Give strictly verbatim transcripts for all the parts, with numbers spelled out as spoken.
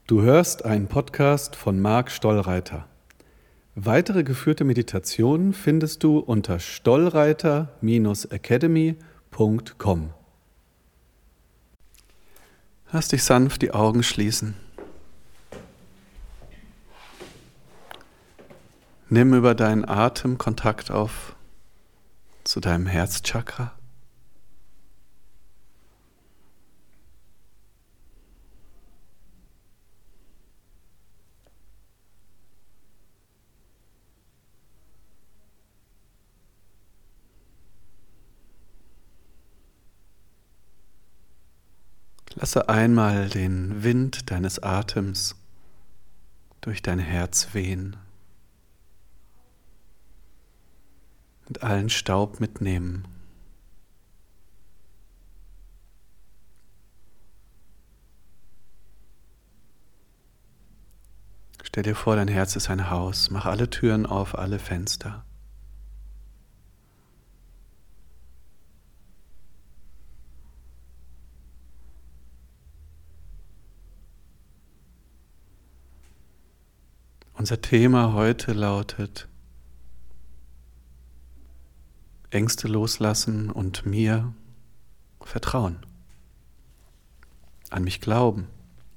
Du hörst einen Podcast von Marc Stollreiter. Weitere geführte Meditationen findest du unter stollreiter Bindestrich academy Punkt com. Lass dich sanft die Augen schließen. Nimm über deinen Atem Kontakt auf zu deinem Herzchakra. Lasse einmal den Wind deines Atems durch dein Herz wehen und allen Staub mitnehmen. Stell dir vor, dein Herz ist ein Haus. Mach alle Türen auf, alle Fenster. Unser Thema heute lautet Ängste loslassen und mir vertrauen, an mich glauben.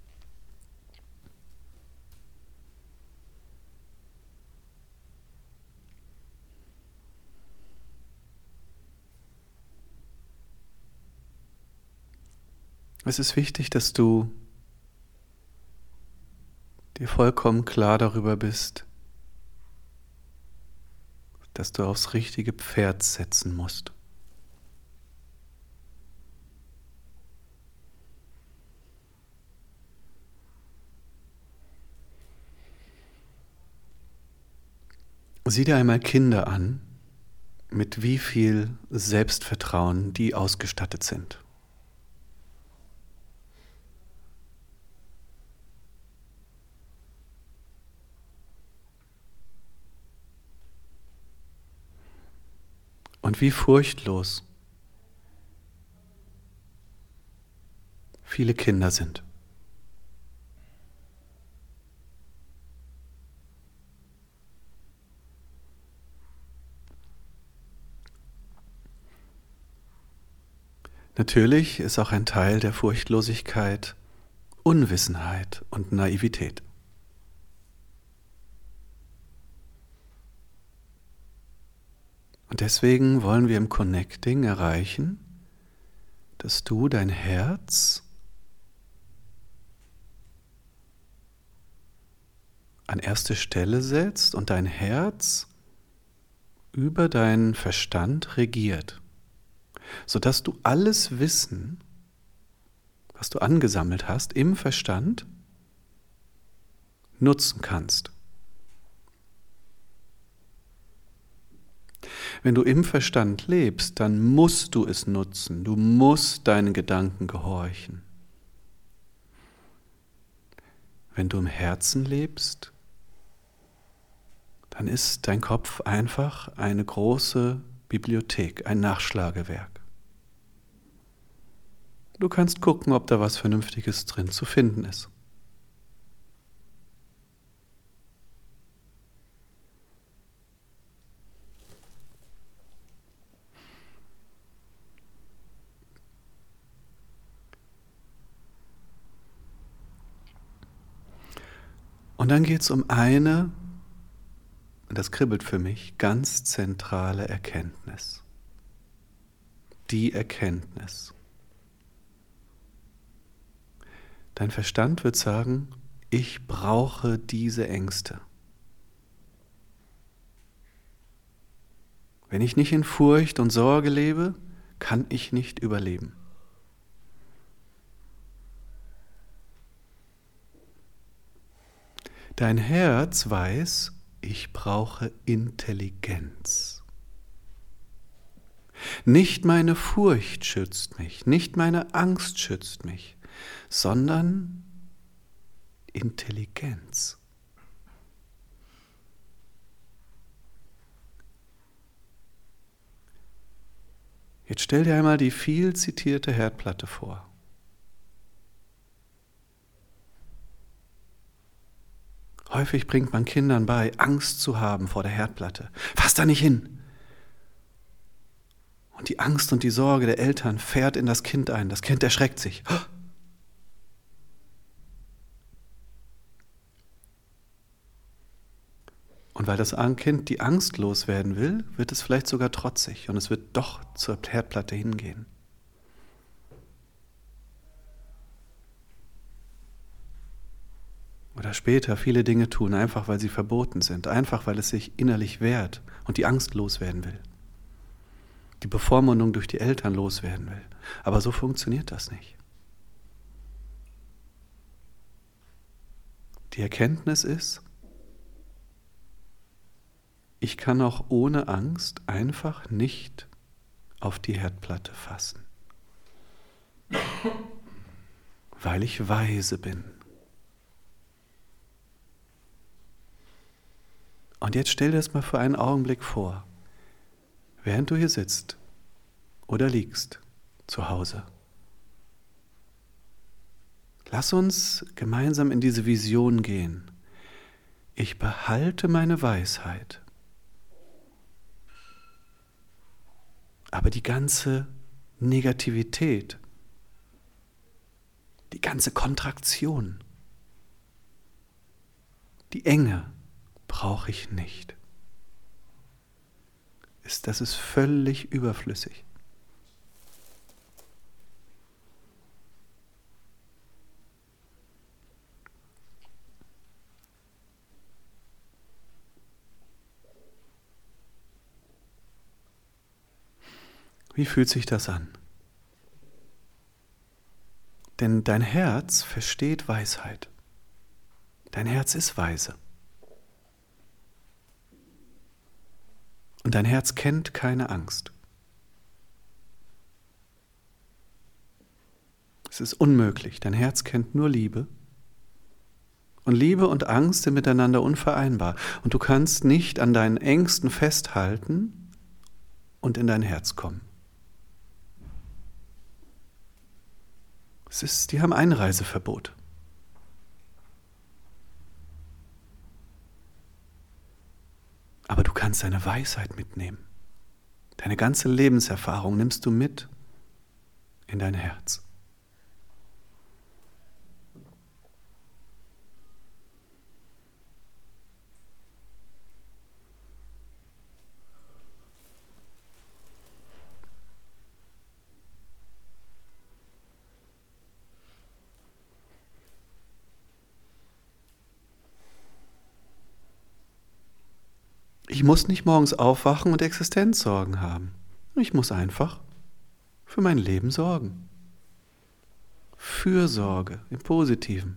Es ist wichtig, dass du dir vollkommen klar darüber bist, dass du aufs richtige Pferd setzen musst. Sieh dir einmal Kinder an, mit wie viel Selbstvertrauen die ausgestattet sind. Und wie furchtlos viele Kinder sind. Natürlich ist auch ein Teil der Furchtlosigkeit Unwissenheit und Naivität. Und deswegen wollen wir im Connecting erreichen, dass du dein Herz an erste Stelle setzt und dein Herz über deinen Verstand regiert, sodass du alles Wissen, was du angesammelt hast, im Verstand nutzen kannst. Wenn du im Verstand lebst, dann musst du es nutzen. Du musst deinen Gedanken gehorchen. Wenn du im Herzen lebst, dann ist dein Kopf einfach eine große Bibliothek, ein Nachschlagewerk. Du kannst gucken, ob da was Vernünftiges drin zu finden ist. Und dann geht es um eine, und das kribbelt für mich, ganz zentrale Erkenntnis. Die Erkenntnis. Dein Verstand wird sagen, ich brauche diese Ängste. Wenn ich nicht in Furcht und Sorge lebe, kann ich nicht überleben. Dein Herz weiß, ich brauche Intelligenz. Nicht meine Furcht schützt mich, nicht meine Angst schützt mich, sondern Intelligenz. Jetzt stell dir einmal die viel zitierte Herdplatte vor. häufig bringt man Kindern bei, Angst zu haben vor der Herdplatte. Fass da nicht hin! Und die Angst und die Sorge der Eltern fährt in das Kind ein. Das Kind erschreckt sich. Und weil das Kind die Angst loswerden will, wird es vielleicht sogar trotzig und es wird doch zur Herdplatte hingehen. Oder später viele Dinge tun, einfach weil sie verboten sind, einfach weil es sich innerlich wehrt und die Angst loswerden will. Die Bevormundung durch die Eltern loswerden will. Aber so funktioniert das nicht. Die Erkenntnis ist, ich kann auch ohne Angst einfach nicht auf die Herdplatte fassen, weil ich weise bin. Und jetzt stell dir das mal für einen Augenblick vor, während du hier sitzt oder liegst zu Hause. Lass uns gemeinsam in diese Vision gehen. Ich behalte meine Weisheit, aber die ganze Negativität, die ganze Kontraktion, die Enge brauche ich nicht. Ist, das ist völlig überflüssig. Wie fühlt sich das an? Denn dein Herz versteht Weisheit. Dein Herz ist weise. Und dein Herz kennt keine Angst. Es ist unmöglich. Dein Herz kennt nur Liebe. Und Liebe und Angst sind miteinander unvereinbar. Und du kannst nicht an deinen Ängsten festhalten und in dein Herz kommen. Es ist, die haben Einreiseverbot. Aber du kannst deine Weisheit mitnehmen. Deine ganze Lebenserfahrung nimmst du mit in dein Herz. Ich muss nicht morgens aufwachen und Existenzsorgen haben. Ich muss einfach für mein Leben sorgen. Fürsorge im Positiven.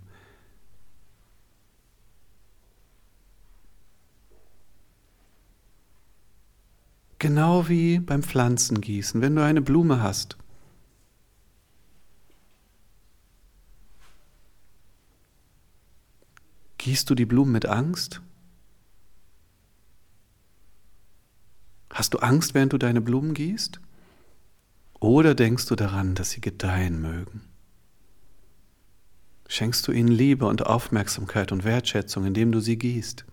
Genau wie beim Pflanzengießen, wenn du eine Blume hast. Gießt du die Blumen mit Angst? Hast du Angst, während du deine Blumen gießt? Oder denkst du daran, dass sie gedeihen mögen? Schenkst du ihnen Liebe und Aufmerksamkeit und Wertschätzung, indem du sie gießt?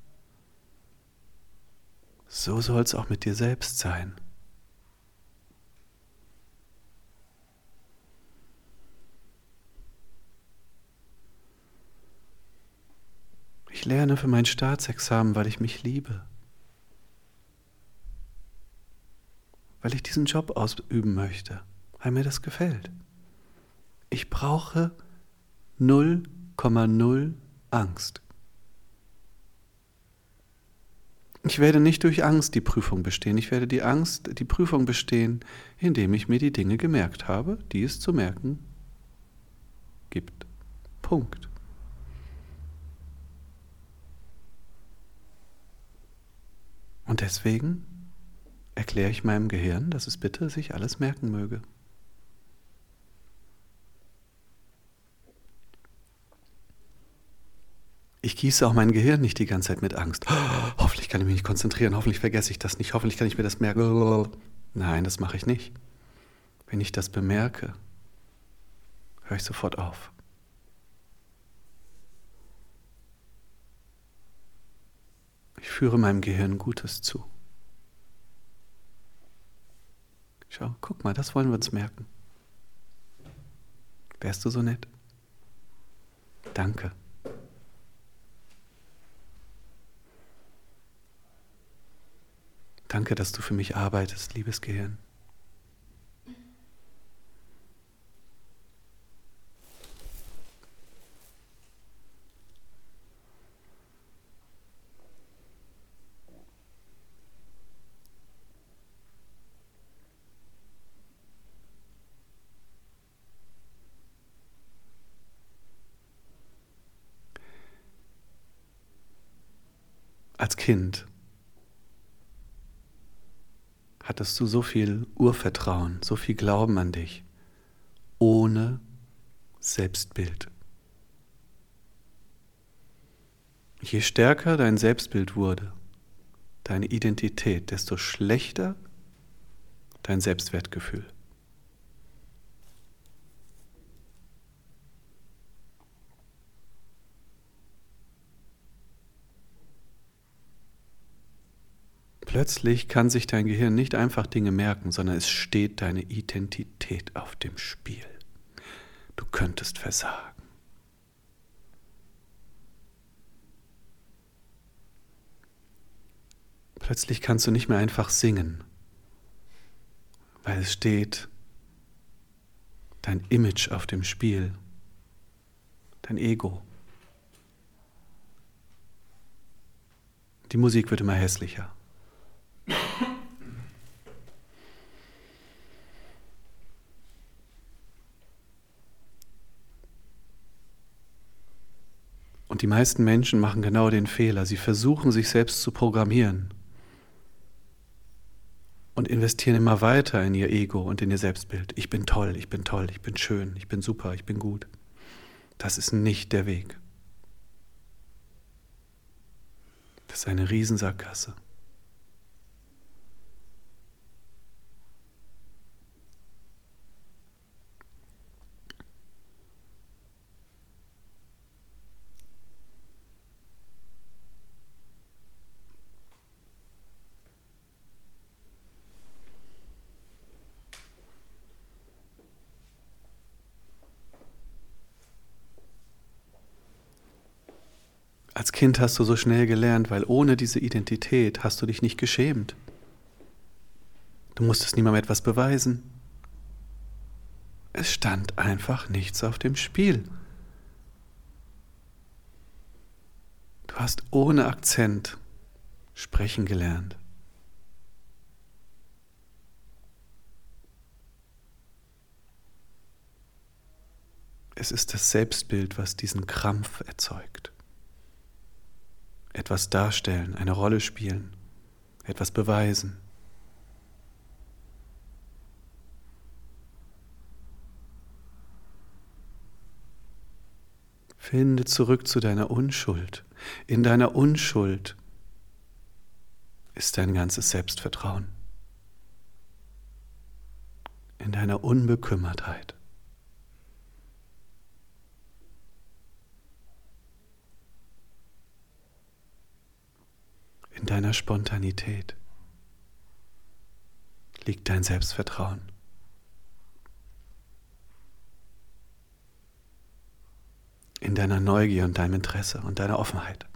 So soll es auch mit dir selbst sein. Ich lerne für mein Staatsexamen, weil ich mich liebe. Weil ich diesen Job ausüben möchte, weil mir das gefällt. Ich brauche null Komma null Angst. Ich werde nicht durch Angst die Prüfung bestehen. Ich werde die Angst, die Prüfung bestehen, indem ich mir die Dinge gemerkt habe, die es zu merken gibt. Punkt. Und deswegen erkläre ich meinem Gehirn, dass es bitte sich alles merken möge. Ich gieße auch mein Gehirn nicht die ganze Zeit mit Angst. Oh, hoffentlich kann ich mich nicht konzentrieren, hoffentlich vergesse ich das nicht, hoffentlich kann ich mir das merken. Nein, das mache ich nicht. Wenn ich das bemerke, höre ich sofort auf. führe meinem Gehirn Gutes zu. Schau, guck mal, das wollen wir uns merken. Wärst du so nett? Danke. Danke, dass du für mich arbeitest, liebes Gehirn. Als Kind hattest du so viel Urvertrauen, so viel Glauben an dich, ohne Selbstbild. Je stärker dein Selbstbild wurde, deine Identität, desto schlechter dein Selbstwertgefühl. Plötzlich kann sich dein Gehirn nicht einfach Dinge merken, sondern es steht deine Identität auf dem Spiel. Du könntest versagen. Plötzlich kannst du nicht mehr einfach singen, weil es steht dein Image auf dem Spiel, dein Ego. Die Musik wird immer hässlicher. Und die meisten Menschen machen genau den Fehler. Sie versuchen, sich selbst zu programmieren und investieren immer weiter in ihr Ego und in ihr Selbstbild. Ich bin toll, ich bin toll, ich bin schön, ich bin super, ich bin gut. Das ist nicht der Weg. Das ist eine Riesensackgasse. Als Kind hast du so schnell gelernt, weil ohne diese Identität hast du dich nicht geschämt. Du musstest niemandem etwas beweisen. Es stand einfach nichts auf dem Spiel. Du hast ohne Akzent sprechen gelernt. Es ist das Selbstbild, was diesen Krampf erzeugt. Etwas darstellen, eine Rolle spielen, etwas beweisen. Finde zurück zu deiner Unschuld. In deiner Unschuld ist dein ganzes Selbstvertrauen. In deiner Unbekümmertheit. In deiner Spontanität liegt dein Selbstvertrauen. In deiner Neugier und deinem Interesse und deiner Offenheit.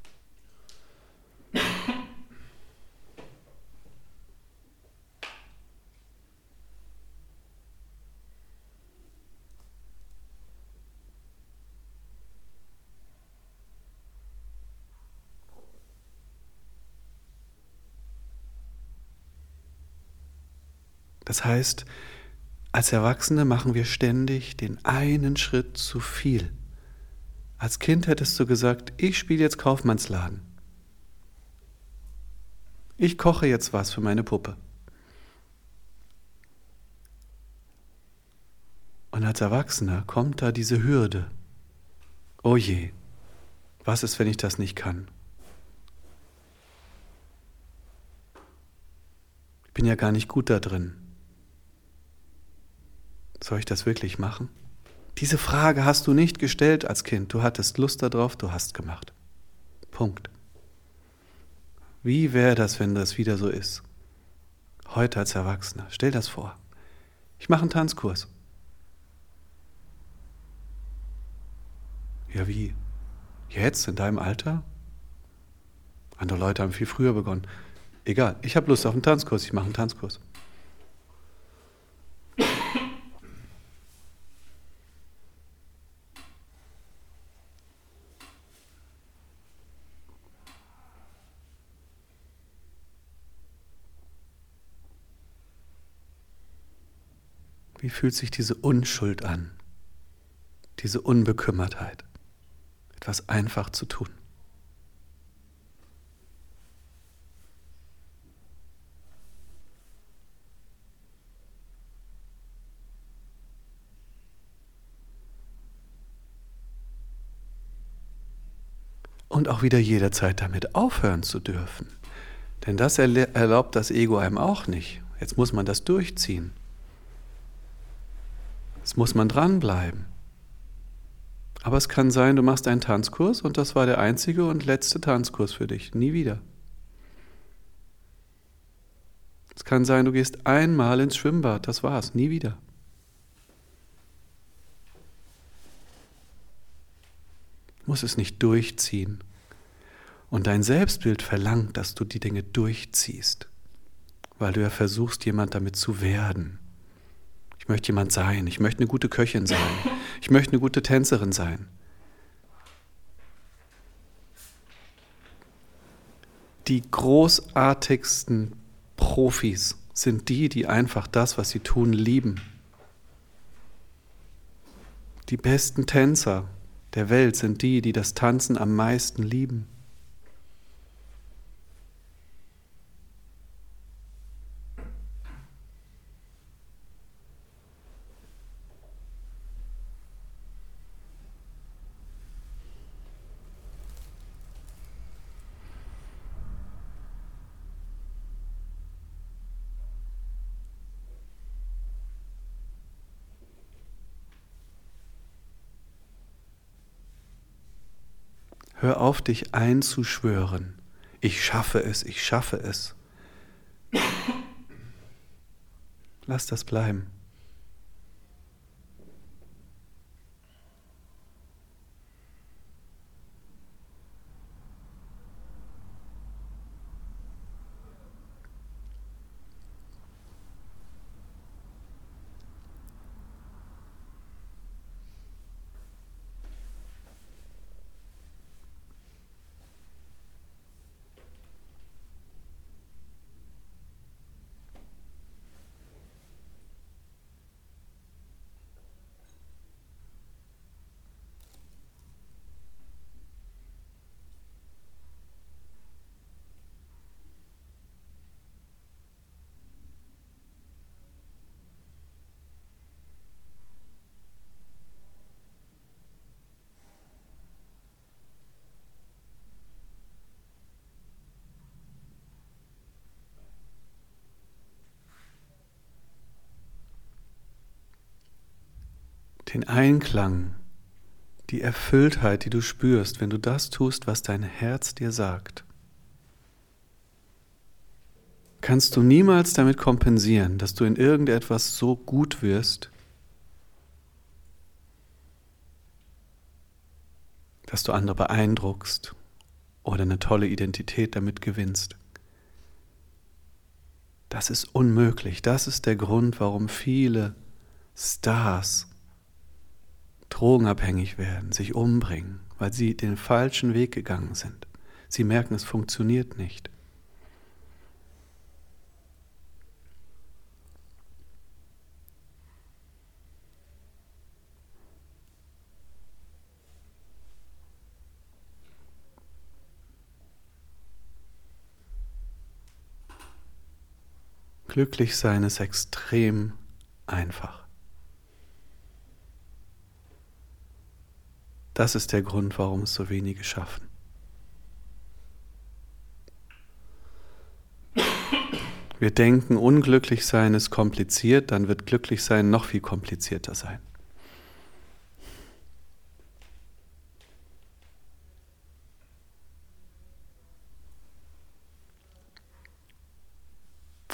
Das heißt, als Erwachsene machen wir ständig den einen Schritt zu viel. Als Kind hättest du gesagt, ich spiele jetzt Kaufmannsladen. Ich koche jetzt was für meine Puppe. Und als Erwachsener kommt da diese Hürde. Oh je, was ist, wenn ich das nicht kann? Ich bin ja gar nicht gut da drin. Soll ich das wirklich machen? Diese Frage hast du nicht gestellt als Kind. Du hattest Lust darauf, du hast gemacht. Punkt. Wie wäre das, wenn das wieder so ist? Heute als Erwachsener. Stell das vor. Ich mache einen Tanzkurs. Ja, wie? Jetzt, in deinem Alter? Andere Leute haben viel früher begonnen. Egal, ich habe Lust auf einen Tanzkurs, ich mache einen Tanzkurs. Wie fühlt sich diese Unschuld an? Diese Unbekümmertheit, etwas einfach zu tun. Und auch wieder jederzeit damit aufhören zu dürfen. Denn das erlaubt das Ego einem auch nicht. Jetzt muss man das durchziehen. Jetzt muss man dranbleiben. Aber es kann sein, du machst einen Tanzkurs und das war der einzige und letzte Tanzkurs für dich. Nie wieder. Es kann sein, du gehst einmal ins Schwimmbad, das war's, nie wieder. Du musst es nicht durchziehen. Und dein Selbstbild verlangt, dass du die Dinge durchziehst, weil du ja versuchst, jemand damit zu werden. Ich möchte jemand sein, ich möchte eine gute Köchin sein, ich möchte eine gute Tänzerin sein. Die großartigsten Profis sind die, die einfach das, was sie tun, lieben. Die besten Tänzer der Welt sind die, die das Tanzen am meisten lieben. Hör auf, dich einzuschwören. Ich schaffe es, ich schaffe es. Lass das bleiben. Den Einklang, die Erfülltheit, die du spürst, wenn du das tust, was dein Herz dir sagt, kannst du niemals damit kompensieren, dass du in irgendetwas so gut wirst, dass du andere beeindruckst oder eine tolle Identität damit gewinnst. Das ist unmöglich. Das ist der Grund, warum viele Stars drogenabhängig werden, sich umbringen, weil sie den falschen Weg gegangen sind. Sie merken, es funktioniert nicht. Glücklich sein ist extrem einfach. Das ist der Grund, warum es so wenige schaffen. Wir denken, unglücklich sein ist kompliziert, dann wird glücklich sein noch viel komplizierter sein.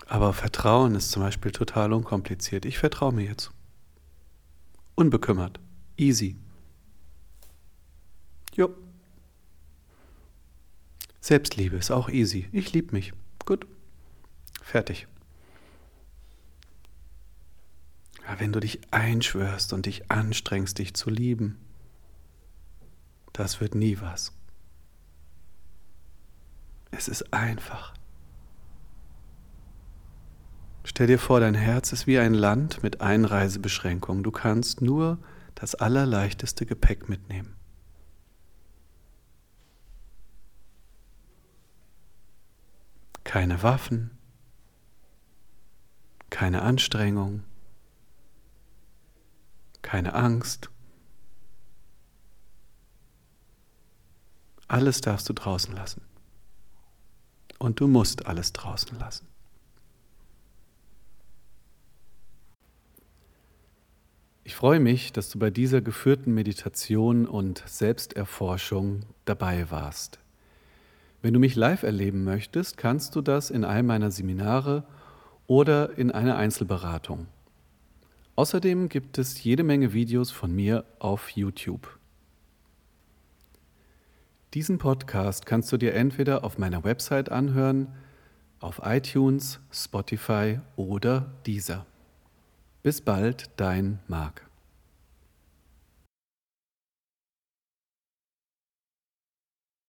Aber Vertrauen ist zum Beispiel total unkompliziert. Ich vertraue mir jetzt. Unbekümmert. Easy. Jo. Selbstliebe ist auch easy. Ich liebe mich. Gut. Fertig. Ja, wenn du dich einschwörst und dich anstrengst, dich zu lieben, das wird nie was. Es ist einfach. Stell dir vor, dein Herz ist wie ein Land mit Einreisebeschränkungen. Du kannst nur das allerleichteste Gepäck mitnehmen. Keine Waffen, keine Anstrengung, keine Angst. Alles darfst du draußen lassen. Und du musst alles draußen lassen. Ich freue mich, dass du bei dieser geführten Meditation und Selbsterforschung dabei warst. Wenn du mich live erleben möchtest, kannst du das in einem meiner Seminare oder in einer Einzelberatung. Außerdem gibt es jede Menge Videos von mir auf YouTube. Diesen Podcast kannst du dir entweder auf meiner Website anhören, auf iTunes, Spotify oder Deezer. Bis bald, dein Marc.